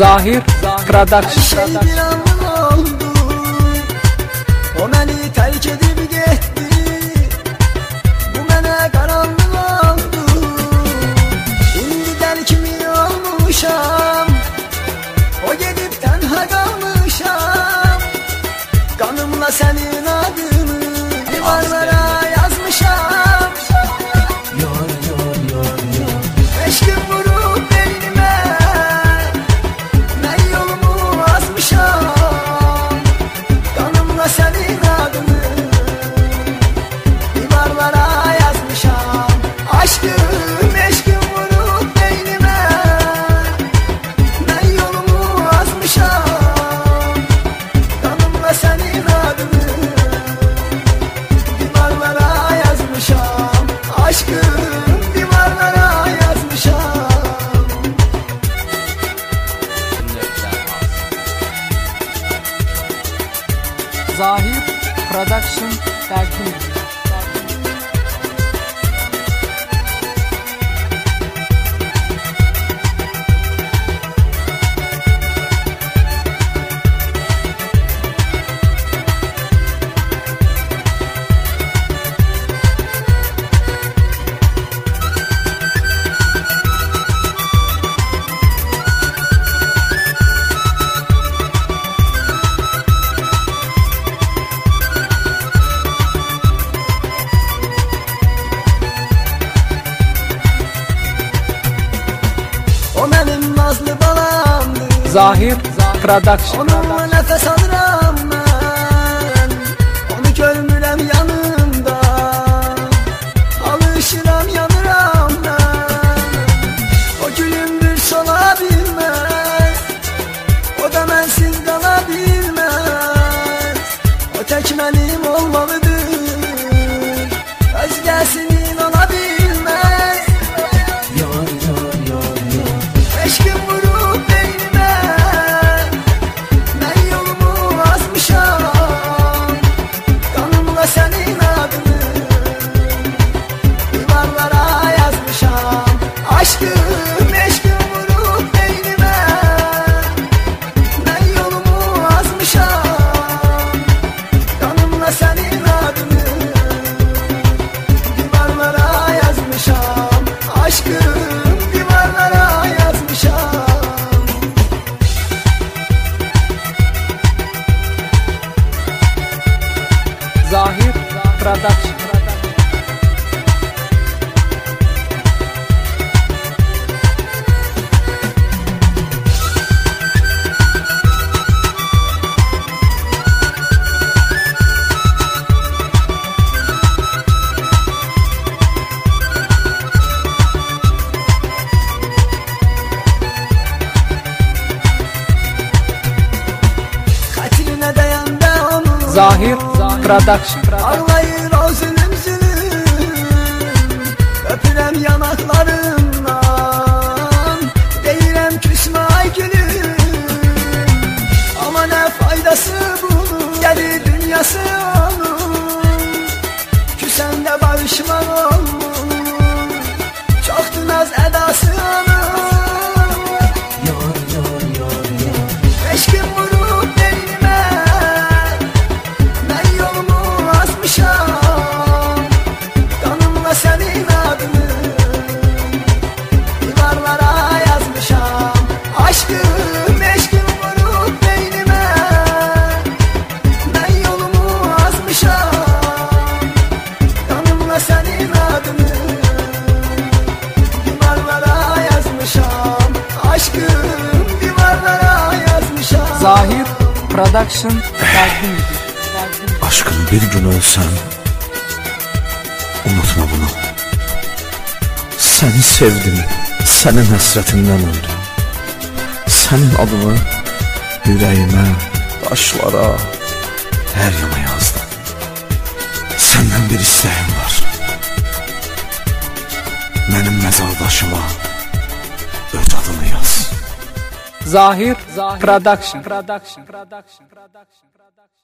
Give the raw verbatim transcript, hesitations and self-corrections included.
Zahir Production. Her şey bir anın oldu. O beni terk edip gitti. Bu bana karanlık oldu. Şimdi der kimi olmuşam. O gidip tenha kalmışam. Kanımla senin adını divarlara yazmışam. Yor yor yor yor. Eşkim vurup beynime, ben yolumu azmışam. Kanımla senin adını divarlara yazmışam. Aşkım eşkim vurup beynime, ben yolumu azmışam. Kanımla senin adını divarlara yazmışam. Aşkım divarlara yazmışam. Zahir Production takdim ediyor. O benim nazlı balamdı. Zahir Production. Onunla nefes alırım ben. Onu görmürem yanımda. Alışıram yanıram ben. O gülümdür sola bilmez. O da bensiz kalabilmez. O tek benim olmalıdır. Özgesinin olabilmez. Yor yor yor yor. Eşkim vurup beynime, ben yolumu azmışam. Kanımla senin adını divarlara yazmışam. Aşkım eşkim vurup beynime, ben yolumu azmışam. Kanımla senin adını divarlara yazmışam. Aşkım divarlara yazmışam. Zahir Production. Katiline dayandı onun. Zahir Production. Ağlayır o zulüm zulüm. Öpürem yanaklarından. Değirem küsme ay gülüm. Ama ne faydası bunun. Geri dünyası onun. Küsen de barışman onun. Çoktu naz edası onun. Yor yor yor yor. Eşkim vurup beynime, ben yolumu azmışam. Kanımla senin adını divarlara yazmışam. Aşkım eşkim vurup beynime, ben yolumu azmışam. Kanımla senin adını divarlara yazmışam. Aşkım divarlara yazmışam. Zahir Production takdim ediyor. Aşkım bir gün ölsem unutma bunu. Seni sevdim, senin həsrətindən öldüm. Senin adını yüreğime, taşlara, her yana yazdım. Senden bir isteğim var. Benim mezardaşıma öz adını yaz. Zahir Production. Production. Production. Production.